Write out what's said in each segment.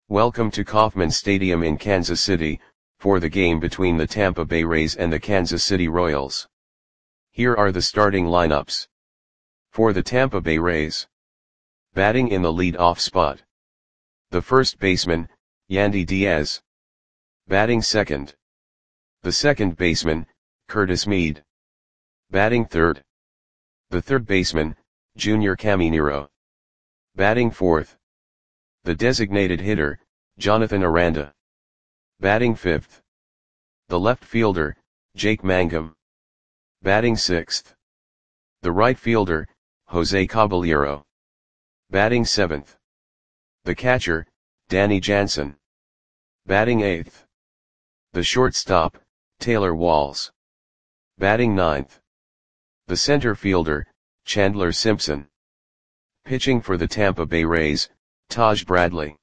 Welcome to Kauffman Stadium in Kansas City, for the game between the Tampa Bay Rays and the Kansas City Royals. Here are the starting lineups. For the Tampa Bay Rays. Batting in the lead-off spot. The first baseman, Yandy Diaz. Batting second. The second baseman, Curtis Mead. Batting third. The third baseman, Junior Caminero. Batting fourth. The designated hitter, Jonathan Aranda. Batting fifth. The left fielder, Jake Mangum. Batting sixth. The right fielder, Jose Caballero. Batting seventh. The catcher, Danny Jansen. Batting eighth. The shortstop, Taylor Walls. Batting ninth. The center fielder, Chandler Simpson. Pitching for the Tampa Bay Rays, Taj Bradley.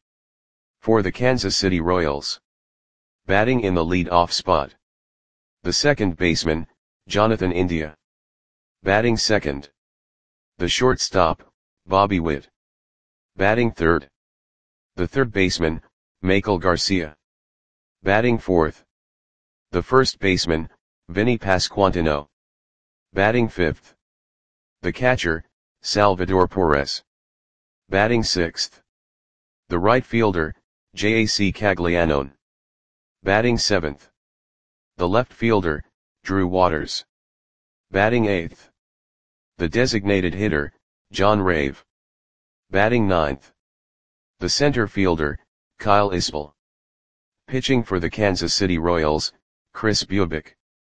For the Kansas City Royals. Batting in the lead-off spot. The second baseman, Jonathan India. Batting second. The shortstop, Bobby Witt. Batting third. The third baseman, Michael Garcia. Batting fourth. The first baseman, Vinny Pasquantino. Batting fifth. The catcher, Salvador Perez. Batting sixth. The right fielder, J.A.C. Caglianone. Batting seventh. The left fielder, Drew Waters. Batting eighth. The designated hitter, John Rave. Batting ninth. The center fielder, Kyle Isbell. Pitching for the Kansas City Royals, Kris Bubic.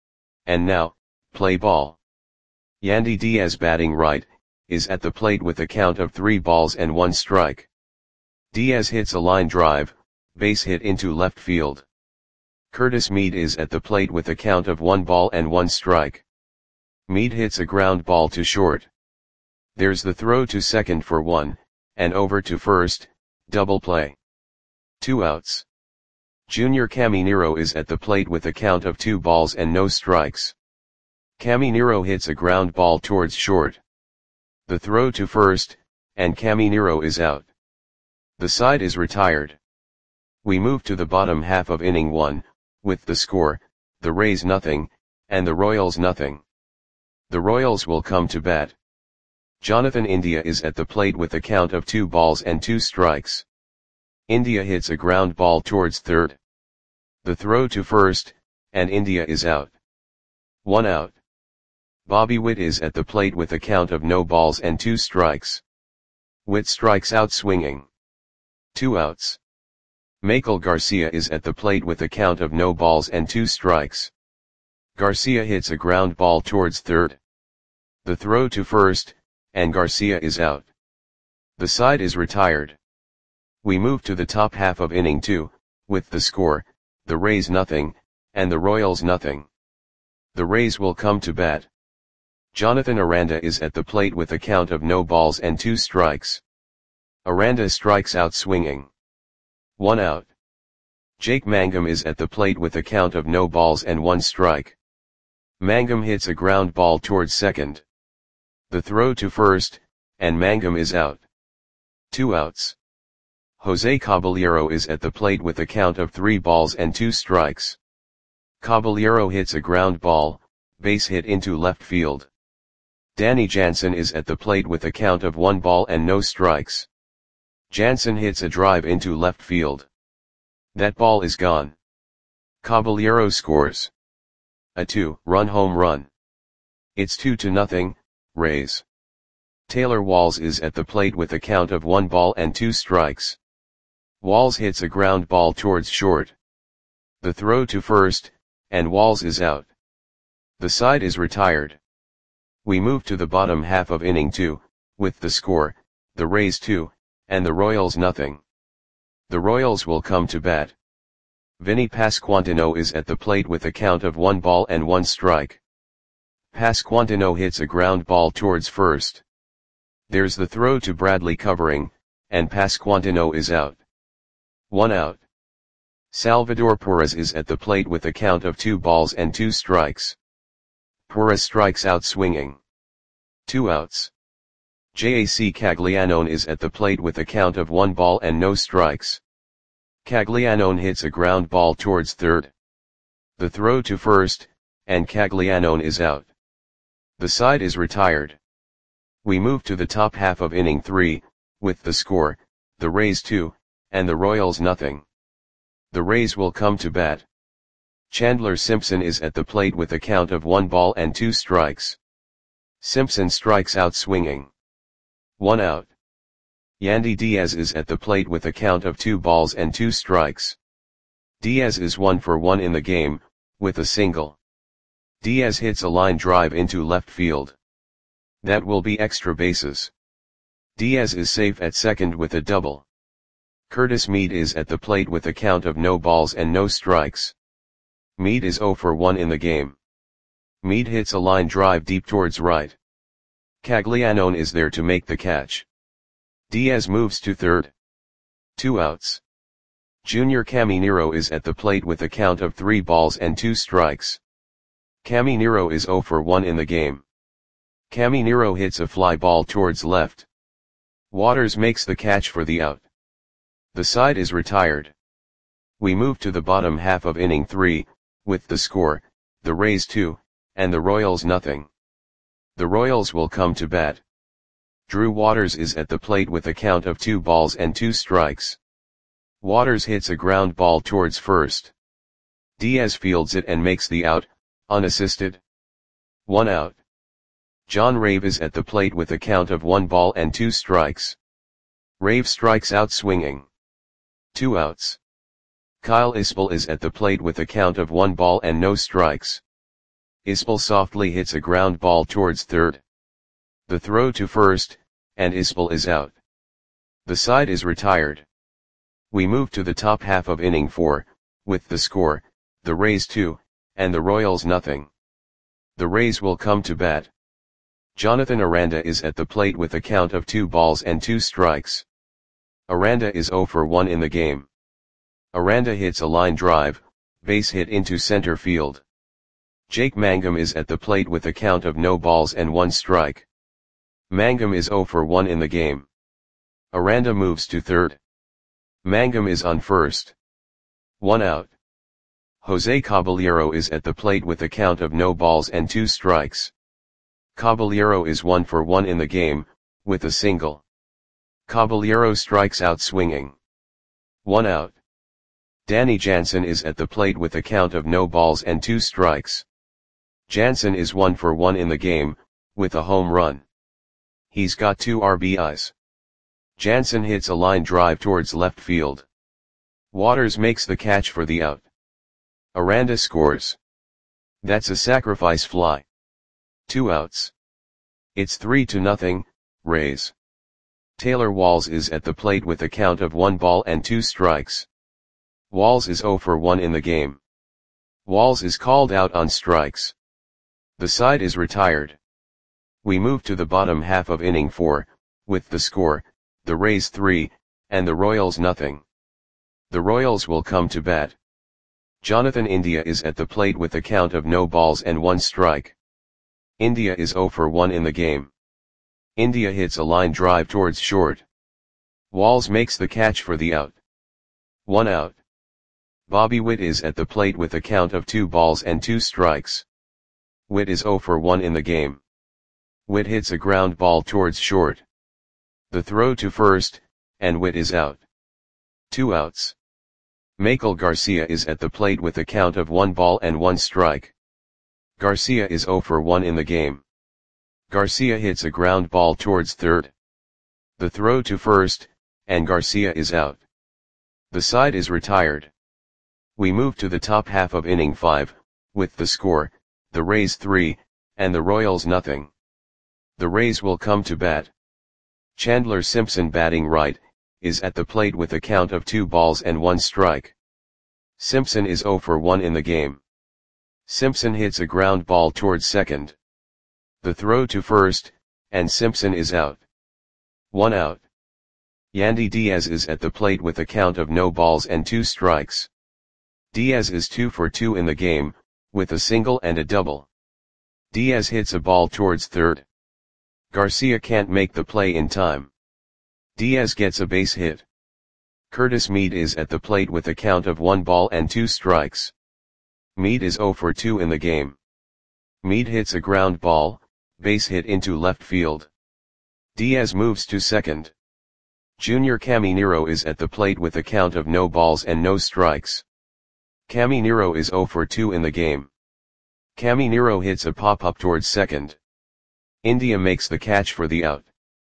And now, play ball. Yandy Diaz batting right, is at the plate with a count of 3 balls and 1 strike. Diaz hits a line drive, base hit into left field. Curtis Mead is at the plate with a count of 1 ball and 1 strike. Mead hits a ground ball to short. There's the throw to second for 1, and over to first, double play. 2 outs. Junior Caminero is at the plate with a count of 2 balls and no strikes. Caminero hits a ground ball towards short. The throw to first, and Caminero is out. The side is retired. We move to the bottom half of inning 1, with the score, the Rays nothing, and the Royals nothing. The Royals will come to bat. Jonathan India is at the plate with a count of 2 balls and 2 strikes. India hits a ground ball towards third. The throw to first, and India is out. 1 out. Bobby Witt is at the plate with a count of no balls and 2 strikes. Witt strikes out swinging. 2 outs. Michael Garcia is at the plate with a count of no balls and 2 strikes. Garcia hits a ground ball towards third. The throw to first, and Garcia is out. The side is retired. We move to the top half of inning 2, with the score, the Rays nothing, and the Royals nothing. The Rays will come to bat. Jonathan Aranda is at the plate with a count of no balls and 2 strikes. Aranda strikes out swinging. 1 out. Jake Mangum is at the plate with a count of no balls and 1 strike. Mangum hits a ground ball towards second. The throw to first, and Mangum is out. 2 outs. Jose Caballero is at the plate with a count of 3 balls and 2 strikes. Caballero hits a ground ball, base hit into left field. Danny Jansen is at the plate with a count of 1 ball and no strikes. Jansen hits a drive into left field. That ball is gone. Caballero scores a 2-run home run. It's 2-0, Rays. Taylor Walls is at the plate with a count of 1 ball and 2 strikes. Walls hits a ground ball towards short. The throw to first, and Walls is out. The side is retired. We move to the bottom half of inning 2, with the score, the Rays 2, and the Royals nothing. The Royals will come to bat. Vinny Pasquantino is at the plate with a count of 1 ball and 1 strike. Pasquantino hits a ground ball towards first. There's the throw to Bradley covering, and Pasquantino is out. 1 out. Salvador Perez is at the plate with a count of 2 balls and 2 strikes. Perez strikes out swinging. 2 outs. J.A.C. Caglianone is at the plate with a count of 1 ball and no strikes. Caglianone hits a ground ball towards third. The throw to first, and Caglianone is out. The side is retired. We move to the top half of inning 3, with the score, the Rays 2, and the Royals nothing. The Rays will come to bat. Chandler Simpson is at the plate with a count of 1 ball and 2 strikes. Simpson strikes out swinging. 1 out. Yandy Diaz is at the plate with a count of 2 balls and 2 strikes. Diaz is 1 for 1 in the game, with a single. Diaz hits a line drive into left field. That will be extra bases. Diaz is safe at second with a double. Curtis Mead is at the plate with a count of no balls and no strikes. Mead is 0 for 1 in the game. Mead hits a line drive deep towards right. Caglianone is there to make the catch. Diaz moves to third. 2 outs. Junior Caminero is at the plate with a count of 3 balls and 2 strikes. Caminero is 0 for 1 in the game. Caminero hits a fly ball towards left. Waters makes the catch for the out. The side is retired. We move to the bottom half of inning 3, with the score, the Rays 2, and the Royals nothing. The Royals will come to bat. Drew Waters is at the plate with a count of 2 balls and 2 strikes. Waters hits a ground ball towards first. Diaz fields it and makes the out, unassisted. 1 out. John Rave is at the plate with a count of 1 ball and 2 strikes. Rave strikes out swinging. 2 outs. Kyle Isbell is at the plate with a count of 1 ball and no strikes. Isbell softly hits a ground ball towards third. The throw to first, and Isbell is out. The side is retired. We move to the top half of inning 4, with the score, the Rays 2, and the Royals nothing. The Rays will come to bat. Jonathan Aranda is at the plate with a count of 2 balls and 2 strikes. Aranda is 0 for 1 in the game. Aranda hits a line drive, base hit into center field. Jake Mangum is at the plate with a count of no balls and 1 strike. Mangum is 0 for 1 in the game. Aranda moves to third. Mangum is on first. 1 out. Jose Caballero is at the plate with a count of no balls and 2 strikes. Caballero is 1 for 1 in the game, with a single. Caballero strikes out swinging. 1 out. Danny Jansen is at the plate with a count of no balls and 2 strikes. Jansen is 1 for 1 in the game, with a home run. He's got 2 RBIs. Jansen hits a line drive towards left field. Waters makes the catch for the out. Aranda scores. That's a sacrifice fly. 2 outs. It's 3-0, Rays. Taylor Walls is at the plate with a count of 1 ball and 2 strikes. Walls is 0 for 1 in the game. Walls is called out on strikes. The side is retired. We move to the bottom half of inning 4, with the score, the Rays 3, and the Royals nothing. The Royals will come to bat. Jonathan India is at the plate with a count of no balls and 1 strike. India is 0 for 1 in the game. India hits a line drive towards short. Walls makes the catch for the out. 1 out. Bobby Witt is at the plate with a count of 2 balls and 2 strikes. Witt is 0 for 1 in the game. Witt hits a ground ball towards short. The throw to first, and Witt is out. 2 outs. Michael Garcia is at the plate with a count of 1 ball and 1 strike. Garcia is 0 for 1 in the game. Garcia hits a ground ball towards third. The throw to first, and Garcia is out. The side is retired. We move to the top half of inning 5, with the score, the Rays 3, and the Royals nothing. The Rays will come to bat. Chandler Simpson batting right, is at the plate with a count of 2 balls and 1 strike. Simpson is 0 for 1 in the game. Simpson hits a ground ball towards second. The throw to first, and Simpson is out. 1 out. Yandy Diaz is at the plate with a count of no balls and 2 strikes. Diaz is 2 for 2 in the game, with a single and a double. Diaz hits a ball towards third. Garcia can't make the play in time. Diaz gets a base hit. Curtis Mead is at the plate with a count of 1 ball and 2 strikes. Mead is 0 for 2 in the game. Mead hits a ground ball, base hit into left field. Diaz moves to second. Junior Caminero is at the plate with a count of no balls and no strikes. Caminero is 0 for 2 in the game. Caminero hits a pop-up towards second. India makes the catch for the out.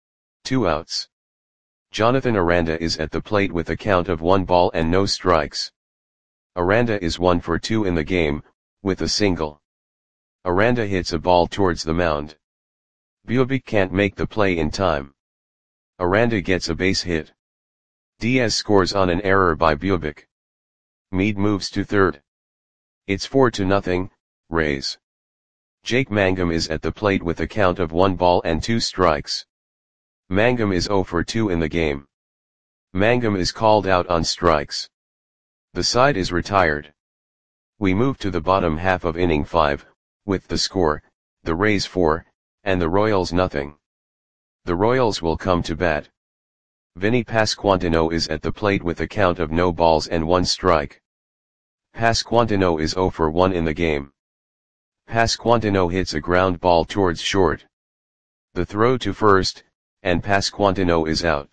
2 outs. Jonathan Aranda is at the plate with a count of 1 ball and no strikes. Aranda is 1 for 2 in the game, with a single. Aranda hits a ball towards the mound. Bubic can't make the play in time. Aranda gets a base hit. Diaz scores on an error by Bubic. Mead moves to third. It's 4-0, Rays. Jake Mangum is at the plate with a count of 1 ball and 2 strikes. Mangum is 0 for 2 in the game. Mangum is called out on strikes. The side is retired. We move to the bottom half of inning 5, with the score, the Rays 4, and the Royals nothing. The Royals will come to bat. Vinny Pasquantino is at the plate with a count of no balls and 1 strike. Pasquantino is 0 for 1 in the game. Pasquantino hits a ground ball towards short. The throw to first, and Pasquantino is out.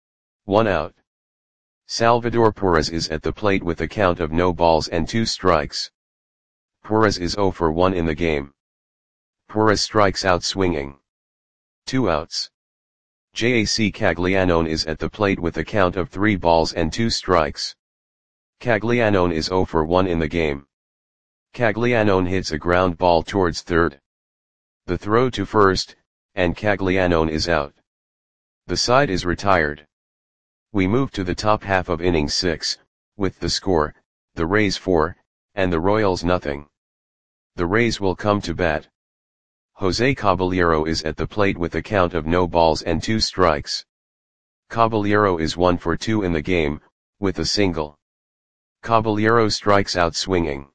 1 out. Salvador Perez is at the plate with a count of no balls and 2 strikes. Perez is 0 for 1 in the game. Perez strikes out swinging. 2 outs. Jac Caglianone is at the plate with a count of 3 balls and 2 strikes. Caglianone is 0 for 1 in the game. Caglianone hits a ground ball towards third. The throw to first, and Caglianone is out. The side is retired. We move to the top half of inning 6, with the score, the Rays 4, and the Royals nothing. The Rays will come to bat. Jose Caballero is at the plate with a count of no balls and 2 strikes. Caballero is 1 for 2 in the game, with a single. Caballero strikes out swinging.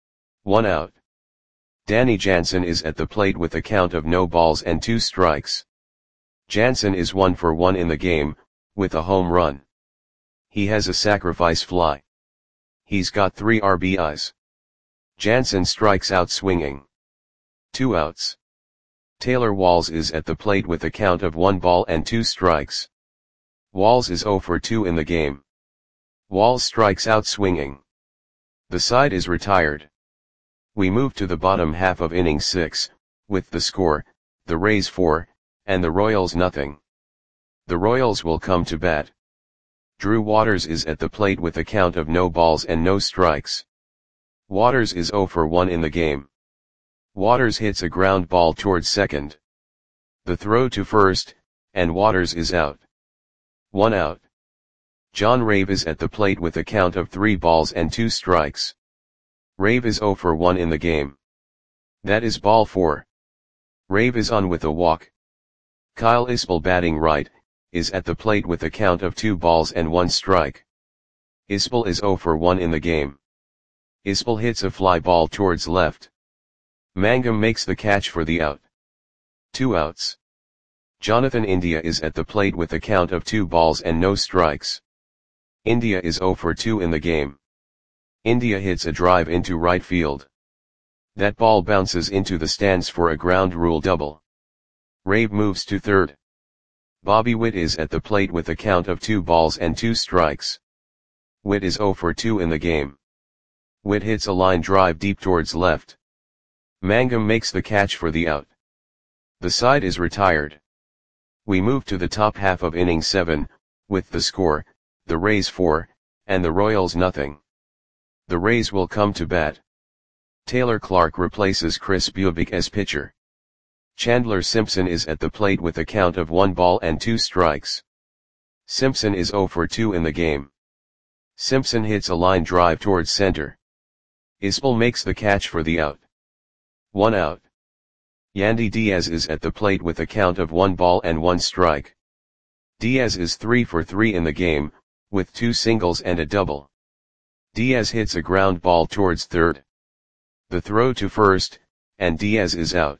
1 out. Danny Jansen is at the plate with a count of no balls and 2 strikes. Jansen is 1 for 1 in the game, with a home run. He has a sacrifice fly. He's got 3 RBIs. Jansen strikes out swinging. 2 outs. Taylor Walls is at the plate with a count of 1 ball and 2 strikes. Walls is 0 for 2 in the game. Walls strikes out swinging. The side is retired. We move to the bottom half of inning 6, with the score, the Rays 4, and the Royals nothing. The Royals will come to bat. Drew Waters is at the plate with a count of no balls and no strikes. Waters is 0 for 1 in the game. Waters hits a ground ball towards second. The throw to first, and Waters is out. 1 out. John Rave is at the plate with a count of 3 balls and 2 strikes. Rave is 0 for 1 in the game. That is ball 4. Rave is on with a walk. Kyle Isbell, batting right, is at the plate with a count of 2 balls and 1 strike. Isbell is 0 for 1 in the game. Isbell hits a fly ball towards left. Mangum makes the catch for the out. 2 outs. Jonathan India is at the plate with a count of 2 balls and no strikes. India is 0 for 2 in the game. India hits a drive into right field. That ball bounces into the stands for a ground rule double. Rave moves to third. Bobby Witt is at the plate with a count of 2 balls and 2 strikes. Witt is 0 for 2 in the game. Witt hits a line drive deep towards left. Mangum makes the catch for the out. The side is retired. We move to the top half of inning 7, with the score, the Rays 4, and the Royals nothing. The Rays will come to bat. Taylor Clark replaces Chris Bubic as pitcher. Chandler Simpson is at the plate with a count of 1 ball and 2 strikes. Simpson is 0 for 2 in the game. Simpson hits a line drive towards center. Isbell makes the catch for the out. 1 out. Yandy Diaz is at the plate with a count of 1 ball and 1 strike. Diaz is 3 for 3 in the game, with 2 singles and a double. Diaz hits a ground ball towards third. The throw to first, and Diaz is out.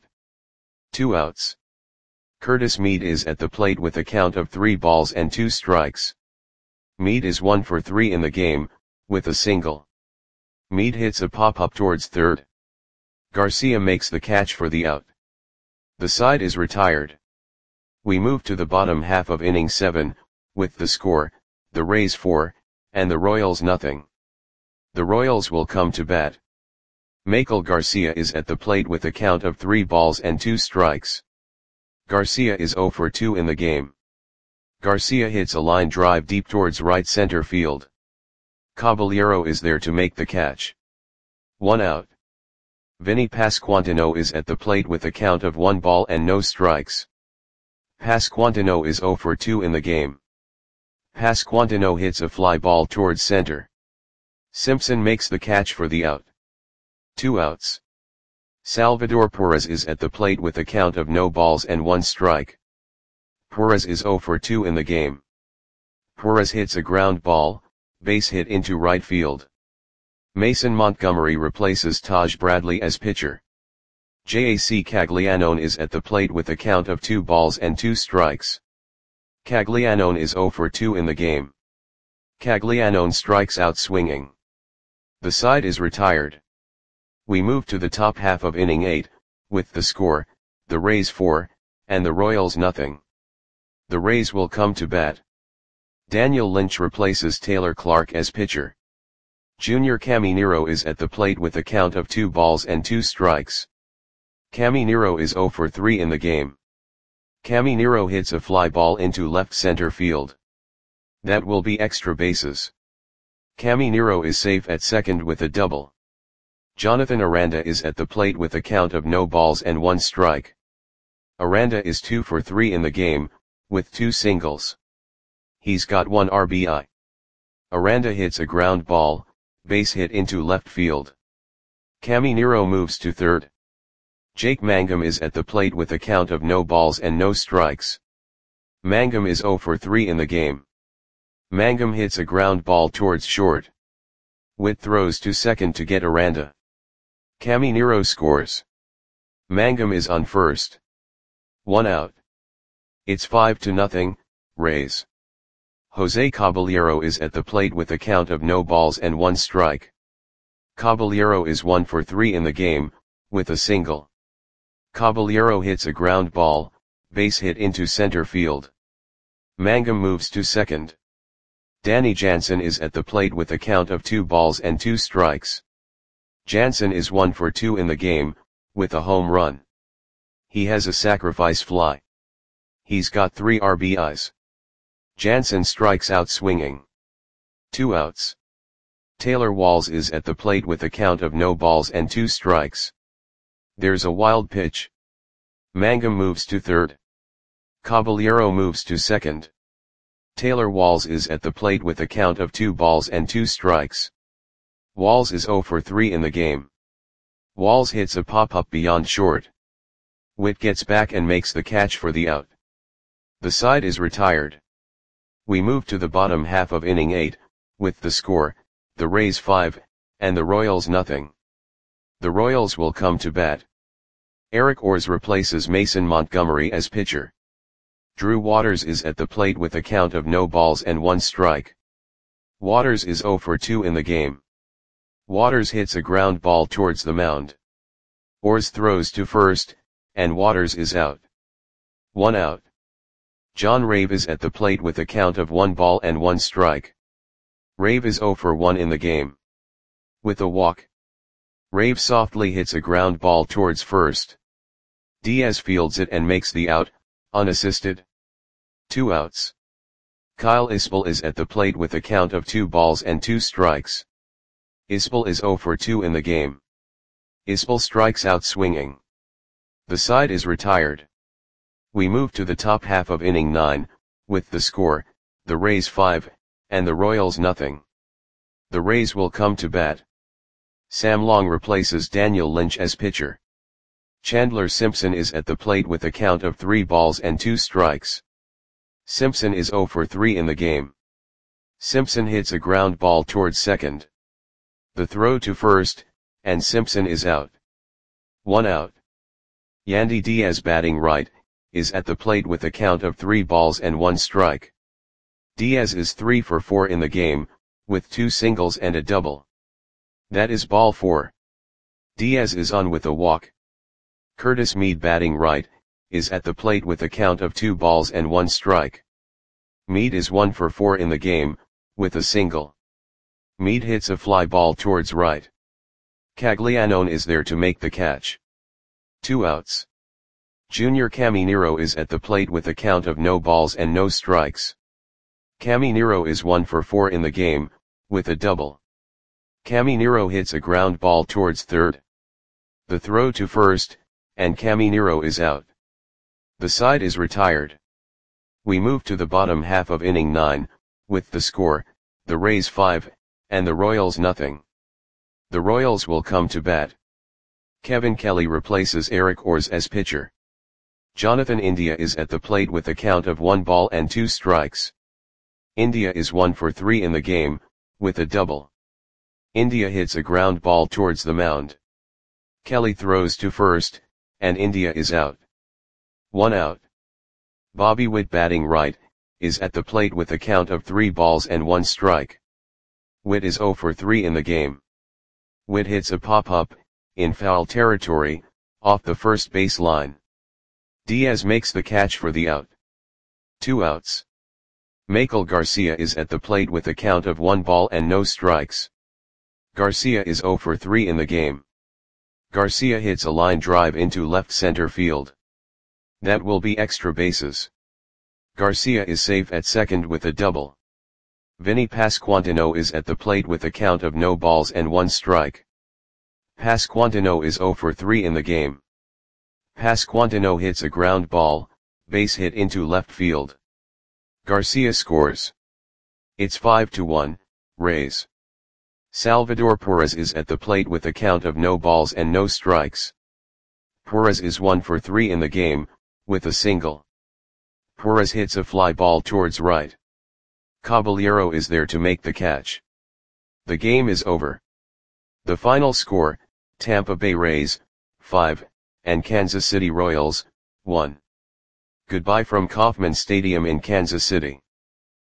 2 outs. Curtis Mead is at the plate with a count of 3 balls and 2 strikes. Meade is 1 for 3 in the game, with a single. Meade hits a pop-up towards third. Garcia makes the catch for the out. The side is retired. We move to the bottom half of inning 7, with the score, the Rays 4, and the Royals nothing. The Royals will come to bat. Maikel Garcia is at the plate with a count of 3 balls and 2 strikes. Garcia is 0 for 2 in the game. Garcia hits a line drive deep towards right center field. Caballero is there to make the catch. 1 out. Vinny Pasquantino is at the plate with a count of 1 ball and no strikes. Pasquantino is 0 for 2 in the game. Pasquantino hits a fly ball towards center. Simpson makes the catch for the out. 2 outs. Salvador Perez is at the plate with a count of no balls and 1 strike. Perez is 0 for 2 in the game. Perez hits a ground ball, base hit into right field. Mason Montgomery replaces Taj Bradley as pitcher. Jac Caglianone is at the plate with a count of 2 balls and 2 strikes. Caglianone is 0 for 2 in the game. Caglianone strikes out swinging. The side is retired. We move to the top half of inning 8, with the score, the Rays 4, and the Royals nothing. The Rays will come to bat. Daniel Lynch replaces Taylor Clark as pitcher. Junior Caminero is at the plate with a count of 2 balls and 2 strikes. Caminero is 0 for 3 in the game. Caminero hits a fly ball into left center field. That will be extra bases. Caminero is safe at second with a double. Jonathan Aranda is at the plate with a count of no balls and 1 strike. Aranda is 2 for 3 in the game, with 2 singles. He's got 1 RBI. Aranda hits a ground ball, base hit into left field. Caminero moves to third. Jake Mangum is at the plate with a count of no balls and no strikes. Mangum is 0 for 3 in the game. Mangum hits a ground ball towards short. Witt throws to second to get Aranda. Caminero scores. Mangum is on first. 1 out. It's 5-0, Rays. Jose Caballero is at the plate with a count of no balls and 1 strike. Caballero is 1 for 3 in the game, with a single. Caballero hits a ground ball, base hit into center field. Mangum moves to second. Danny Jansen is at the plate with a count of 2 balls and 2 strikes. Jansen is 1 for 2 in the game, with a home run. He has a sacrifice fly. He's got 3 RBIs. Jansen strikes out swinging. 2 outs. Taylor Walls is at the plate with a count of no balls and 2 strikes. There's a wild pitch. Mangum moves to third. Caballero moves to second. Taylor Walls is at the plate with a count of 2 balls and 2 strikes. Walls is 0 for 3 in the game. Walls hits a pop-up beyond short. Witt gets back and makes the catch for the out. The side is retired. We move to the bottom half of inning 8, with the score, the Rays 5, and the Royals nothing. The Royals will come to bat. Eric Orrs replaces Mason Montgomery as pitcher. Drew Waters is at the plate with a count of no balls and 1 strike. Waters is 0 for 2 in the game. Waters hits a ground ball towards the mound. Orrs throws to first, and Waters is out. 1 out. John Rave is at the plate with a count of 1 ball and 1 strike. Rave is 0 for 1 in the game. With a walk. Rave softly hits a ground ball towards first. Diaz fields it and makes the out, unassisted. 2 outs. Kyle Isbell is at the plate with a count of 2 balls and 2 strikes. Isbell is 0 for 2 in the game. Isbell strikes out swinging. The side is retired. We move to the top half of inning 9, with the score, the Rays 5, and the Royals nothing. The Rays will come to bat. Sam Long replaces Daniel Lynch as pitcher. Chandler Simpson is at the plate with a count of 3 balls and 2 strikes. Simpson is 0 for 3 in the game. Simpson hits a ground ball towards second. The throw to first, and Simpson is out. 1 out. Yandy Diaz batting right, is at the plate with a count of 3 balls and 1 strike. Diaz is 3 for 4 in the game, with 2 singles and a double. That is ball 4. Diaz is on with a walk. Curtis Mead, batting right, is at the plate with a count of 2 balls and 1 strike. Mead is 1 for 4 in the game, with a single. Mead hits a fly ball towards right. Caglianone is there to make the catch. 2 outs. Junior Caminero is at the plate with a count of no balls and no strikes. Caminero is 1 for 4 in the game, with a double. Caminero hits a ground ball towards third. The throw to first, and Caminero is out. The side is retired. We move to the bottom half of inning 9, with the score, the Rays 5, and the Royals nothing. The Royals will come to bat. Kevin Kelly replaces Eric Orz as pitcher. Jonathan India is at the plate with a count of 1 ball and 2 strikes. India is 1 for 3 in the game, with a double. India hits a ground ball towards the mound. Kelly throws to first, and India is out. 1 out. Bobby Witt, batting right, is at the plate with a count of 3 balls and 1 strike. Witt is 0 for 3 in the game. Witt hits a pop-up, in foul territory, off the first base line. Diaz makes the catch for the out. 2 outs. Michael Garcia is at the plate with a count of 1 ball and no strikes. Garcia is 0 for 3 in the game. Garcia hits a line drive into left center field. That will be extra bases. Garcia is safe at second with a double. Vinny Pasquantino is at the plate with a count of no balls and 1 strike. Pasquantino is 0 for 3 in the game. Pasquantino hits a ground ball, base hit into left field. Garcia scores. It's 5-1, Rays. Salvador Perez is at the plate with a count of no balls and no strikes. Perez is 1 for 3 in the game, with a single. Perez hits a fly ball towards right. Caballero is there to make the catch. The game is over. The final score, Tampa Bay Rays, 5, and Kansas City Royals, 1. Goodbye from Kauffman Stadium in Kansas City.